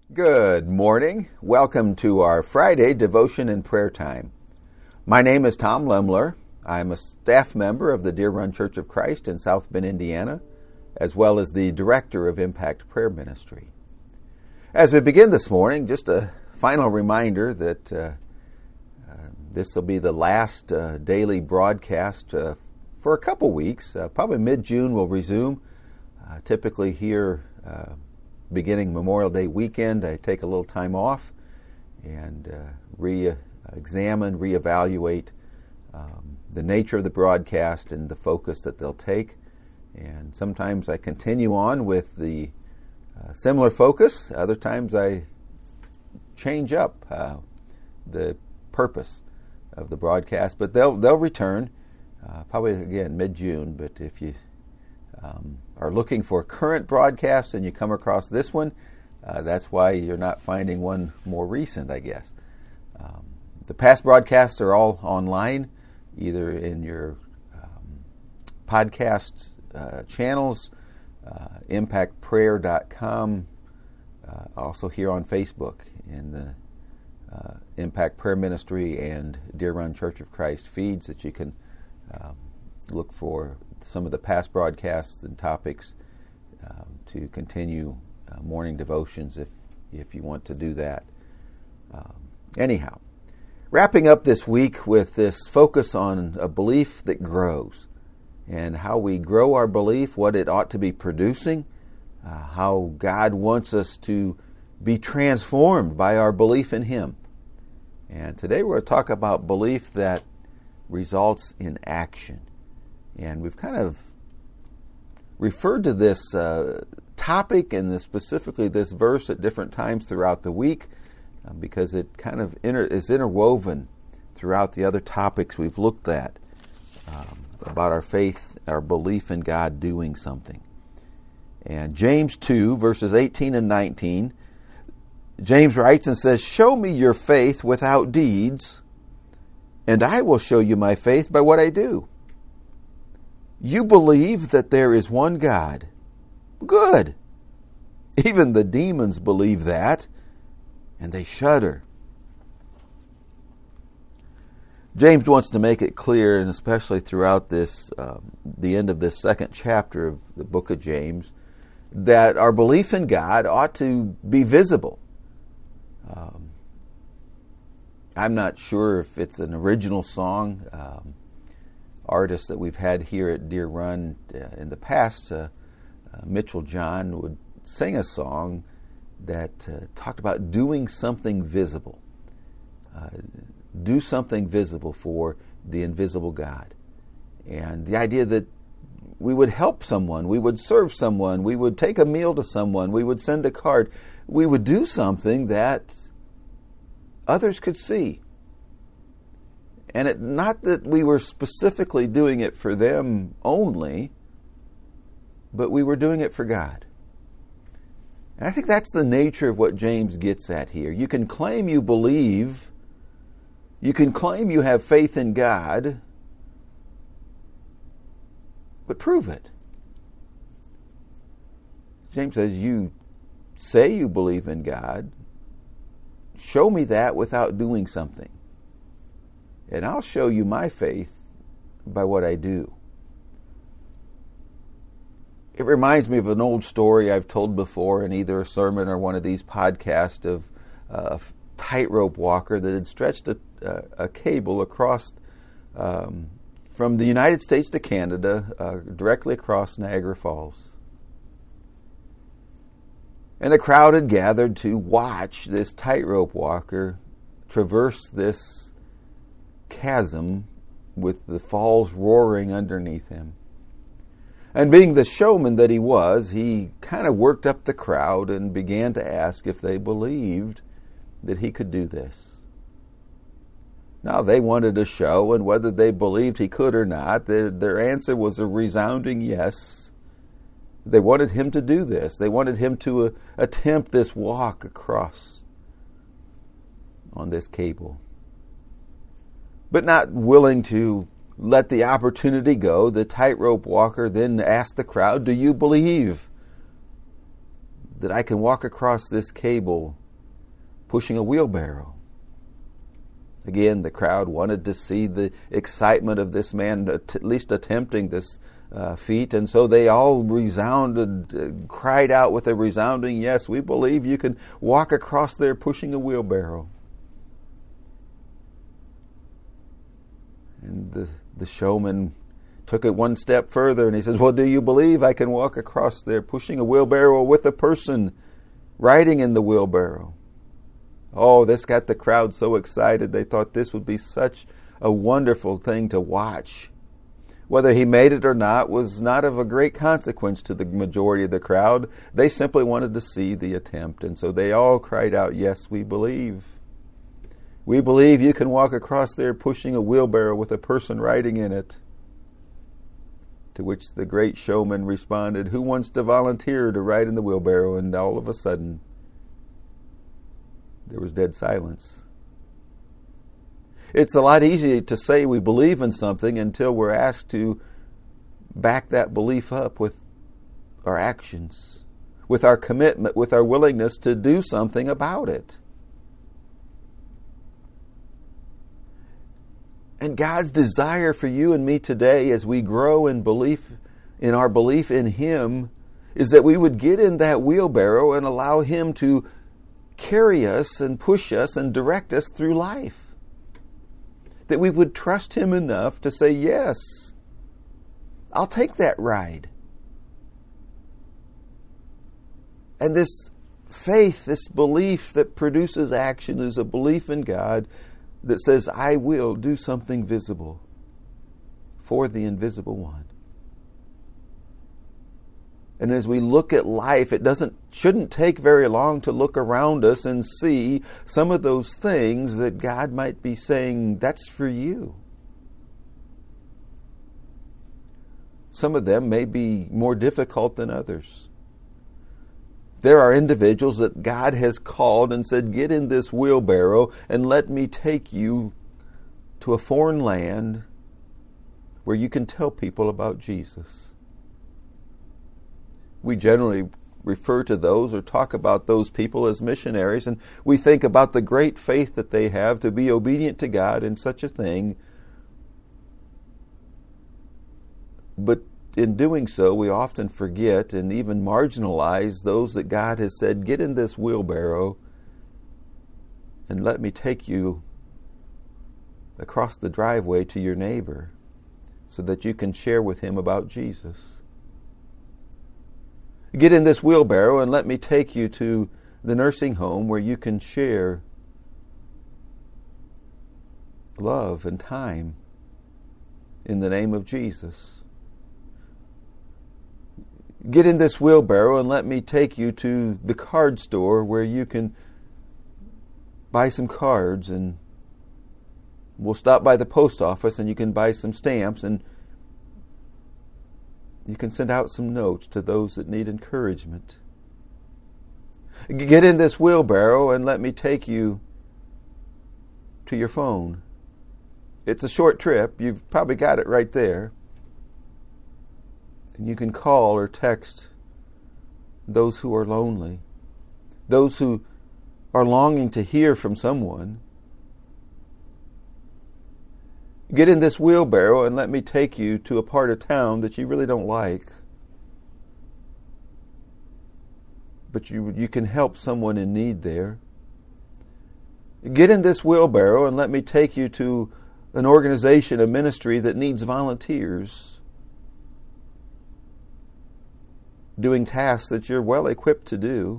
Good morning. Welcome to our Friday devotion and prayer time. My name is Tom Lemler. I'm a staff member of the Deer Run Church of Christ in South Bend, Indiana, as well as the director of Impact Prayer Ministry. As we begin this morning, just a final reminder that this will be the last daily broadcast for a couple weeks. Probably mid-June we'll resume. Typically here beginning Memorial Day weekend, I take a little time off and re-examine, reevaluate the nature of the broadcast and the focus that they'll take. And sometimes I continue on with the similar focus. Other times I change up the purpose of the broadcast. But they'll return probably again mid-June. But if you are looking for current broadcasts and you come across this one, that's why you're not finding one more recent, I guess. The past broadcasts are all online, either in your podcast channels, impactprayer.com, also here on Facebook in the Impact Prayer Ministry and Deer Run Church of Christ feeds that you can look for some of the past broadcasts and topics to continue morning devotions if you want to do that. Anyhow, wrapping up this week with this focus on a belief that grows and how we grow our belief, what it ought to be producing, how God wants us to be transformed by our belief in Him. And today we're going to talk about belief that results in action. And we've kind of referred to this topic and specifically this verse at different times throughout the week because it kind of is interwoven throughout the other topics we've looked at about our faith, our belief in God doing something. And James 2, verses 18 and 19, James writes and says, "Show me your faith without deeds, and I will show you my faith by what I do. You believe that there is one God. Good. Even the demons believe that, and they shudder." James wants to make it clear, and especially throughout this, the end of this second chapter of the book of James, that our belief in God ought to be visible. I'm not sure if it's an original song. Artists that we've had here at Deer Run in the past, Mitchell John would sing a song that talked about doing something visible. Do something visible for the invisible God. And the idea that we would help someone, we would serve someone, we would take a meal to someone, we would send a card, we would do something that others could see. And not that we were specifically doing it for them only, but we were doing it for God. And I think that's the nature of what James gets at here. You can claim you believe, you can claim you have faith in God, but prove it. James says, you say you believe in God, show me that without doing something. And I'll show you my faith by what I do. It reminds me of an old story I've told before in either a sermon or one of these podcasts of a tightrope walker that had stretched a cable across from the United States to Canada, directly across Niagara Falls. And a crowd had gathered to watch this tightrope walker traverse this chasm with the falls roaring underneath him. And being the showman that he was, he kind of worked up the crowd and began to ask if they believed that he could do this. Now, they wanted a show, and whether they believed he could or not, their answer was a resounding yes. They wanted him to do this. They wanted him to attempt this walk across on this cable. But not willing to let the opportunity go, the tightrope walker then asked the crowd, "Do you believe that I can walk across this cable pushing a wheelbarrow. Again, the crowd wanted to see the excitement of this man at least attempting this feat, and so they all cried out with a resounding yes, we believe you can walk across there pushing a wheelbarrow. And the showman took it one step further, and he says, well, do you believe I can walk across there pushing a wheelbarrow with a person riding in the wheelbarrow? Oh, this got the crowd so excited. They thought this would be such a wonderful thing to watch. Whether he made it or not was not of a great consequence to the majority of the crowd. They simply wanted to see the attempt. And so they all cried out, yes, we believe. We believe you can walk across there pushing a wheelbarrow with a person riding in it. To which the great showman responded, who wants to volunteer to ride in the wheelbarrow? And all of a sudden, there was dead silence. It's a lot easier to say we believe in something until we're asked to back that belief up with our actions, with our commitment, with our willingness to do something about it. And God's desire for you and me today as we grow in our belief in Him is that we would get in that wheelbarrow and allow Him to carry us and push us and direct us through life. That we would trust Him enough to say, yes, I'll take that ride. And this faith, this belief that produces action is a belief in God that says, I will do something visible for the invisible one. And as we look at life, it shouldn't take very long to look around us and see some of those things that God might be saying, that's for you. Some of them may be more difficult than others. There are individuals that God has called and said, get in this wheelbarrow and let me take you to a foreign land where you can tell people about Jesus. We generally refer to those or talk about those people as missionaries, and we think about the great faith that they have to be obedient to God in such a thing. But in doing so, we often forget and even marginalize those that God has said, get in this wheelbarrow and let me take you across the driveway to your neighbor so that you can share with him about Jesus. Get in this wheelbarrow and let me take you to the nursing home where you can share love and time in the name of Jesus. Get in this wheelbarrow and let me take you to the card store where you can buy some cards, and we'll stop by the post office and you can buy some stamps and you can send out some notes to those that need encouragement. Get in this wheelbarrow and let me take you to your phone. It's a short trip. You've probably got it right there. And you can call or text those who are lonely, those who are longing to hear from someone. Get in this wheelbarrow and let me take you to a part of town that you really don't like, but you can help someone in need there. Get in this wheelbarrow and let me take you to an organization, a ministry that needs volunteers doing tasks that you're well equipped to do.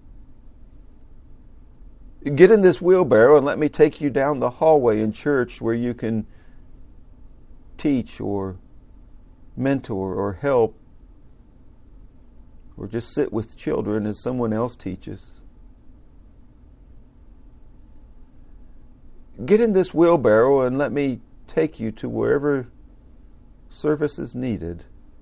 Get in this wheelbarrow and let me take you down the hallway in church where you can teach or mentor or help or just sit with children as someone else teaches. Get in this wheelbarrow and let me take you to wherever service is needed.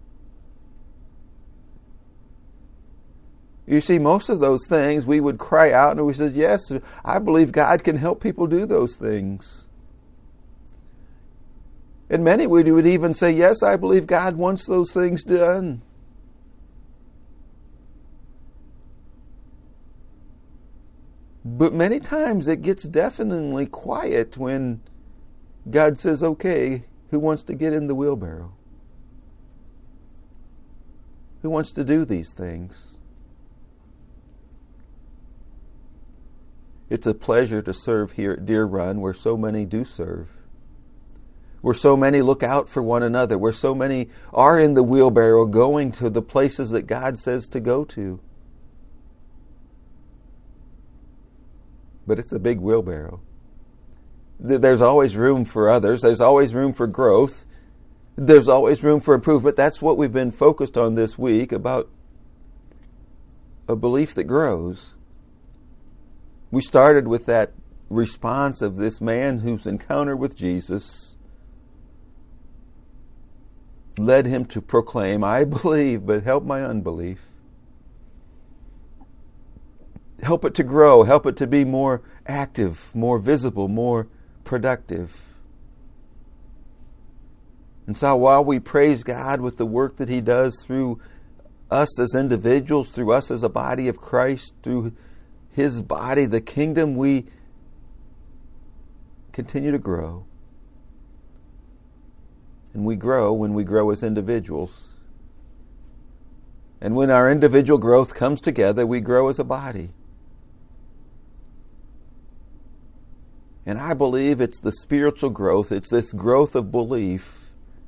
You see, most of those things we would cry out and we said, yes, I believe God can help people do those things. And many would even say, yes, I believe God wants those things done. But many times it gets deafeningly quiet when God says, okay, who wants to get in the wheelbarrow? Who wants to do these things? It's a pleasure to serve here at Deer Run, where so many do serve. Where so many look out for one another. Where so many are in the wheelbarrow going to the places that God says to go to. But it's a big wheelbarrow. There's always room for others. There's always room for growth. There's always room for improvement. That's what we've been focused on this week, about a belief that grows. We started with that response of this man whose encounter with Jesus led him to proclaim, I believe, but help my unbelief. Help it to grow. Help it to be more active, more visible, more productive. And so while we praise God with the work that He does through us as individuals, through us as a body of Christ, through His body, the kingdom, we continue to grow. And we grow when we grow as individuals. And when our individual growth comes together, we grow as a body. And I believe it's the spiritual growth, it's this growth of belief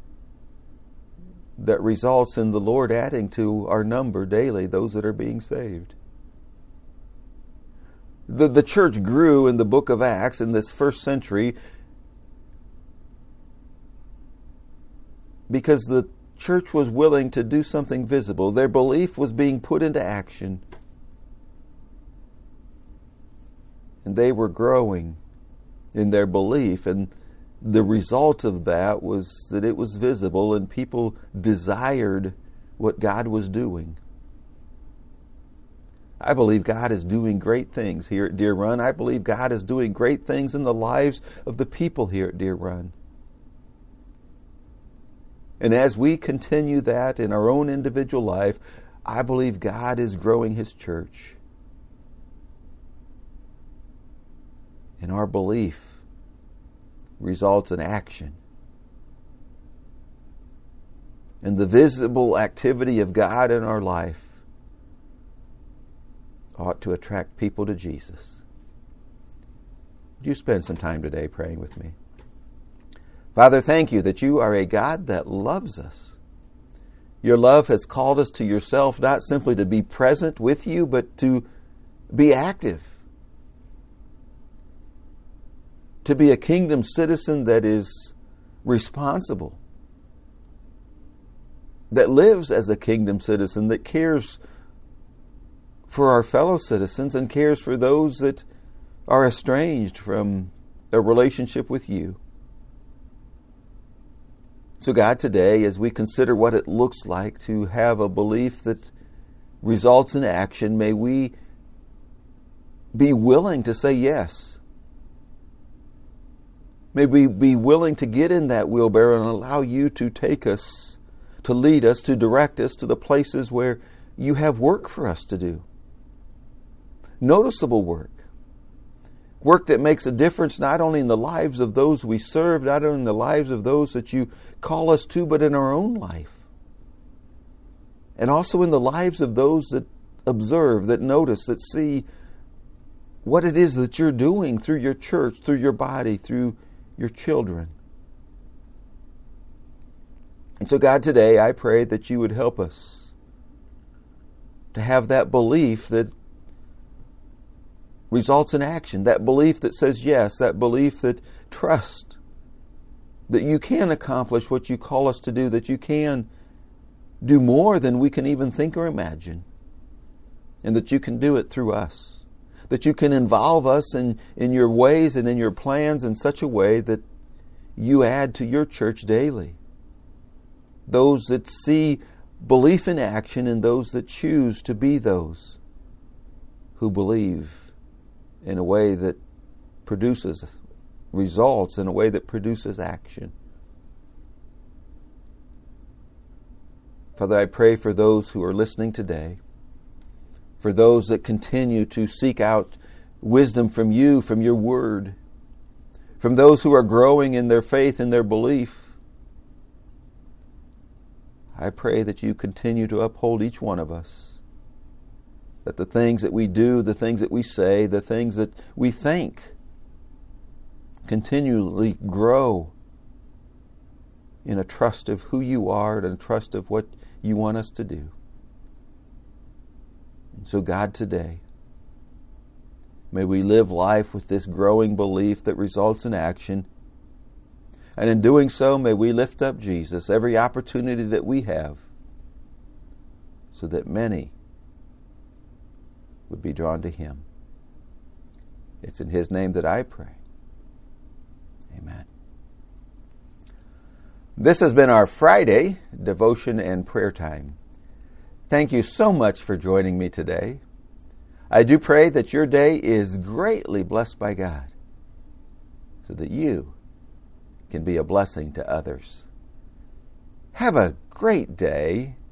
that results in the Lord adding to our number daily those that are being saved. The church grew in the book of Acts in this first century because the church was willing to do something visible. Their belief was being put into action. And they were growing in their belief, and the result of that was that it was visible and people desired what God was doing. I believe God is doing great things here at Deer Run. I believe God is doing great things in the lives of the people here at Deer Run. And as we continue that in our own individual life, I believe God is growing His church. And our belief results in action. And the visible activity of God in our life ought to attract people to Jesus. Would you spend some time today praying with me? Father, thank you that you are a God that loves us. Your love has called us to yourself, not simply to be present with you, but to be active. To be a kingdom citizen that is responsible, that lives as a kingdom citizen, that cares for our fellow citizens and cares for those that are estranged from a relationship with you. So God, today, as we consider what it looks like to have a belief that results in action, may we be willing to say yes. May we be willing to get in that wheelbarrow and allow you to take us, to lead us, to direct us to the places where you have work for us to do. Noticeable work. Work that makes a difference not only in the lives of those we serve, not only in the lives of those that you call us to, but in our own life. And also in the lives of those that observe, that notice, that see what it is that you're doing through your church, through your body, through your children. And so God, today I pray that you would help us to have that belief that results in action, that belief that says yes, that belief that trusts that you can accomplish what you call us to do, that you can do more than we can even think or imagine, and that you can do it through us. That you can involve us in your ways and in your plans in such a way that you add to your church daily. Those that see belief in action and those that choose to be those who believe in a way that produces results, in a way that produces action. Father, I pray for those who are listening today, for those that continue to seek out wisdom from you, from your word, from those who are growing in their faith and their belief. I pray that you continue to uphold each one of us, that the things that we do, the things that we say, the things that we think continually grow in a trust of who you are and a trust of what you want us to do. And so God, today, may we live life with this growing belief that results in action. And in doing so, may we lift up Jesus every opportunity that we have so that many would be drawn to Him. It's in His name that I pray. Amen. This has been our Friday devotion and prayer time. Thank you so much for joining me today. I do pray that your day is greatly blessed by God so that you can be a blessing to others. Have a great day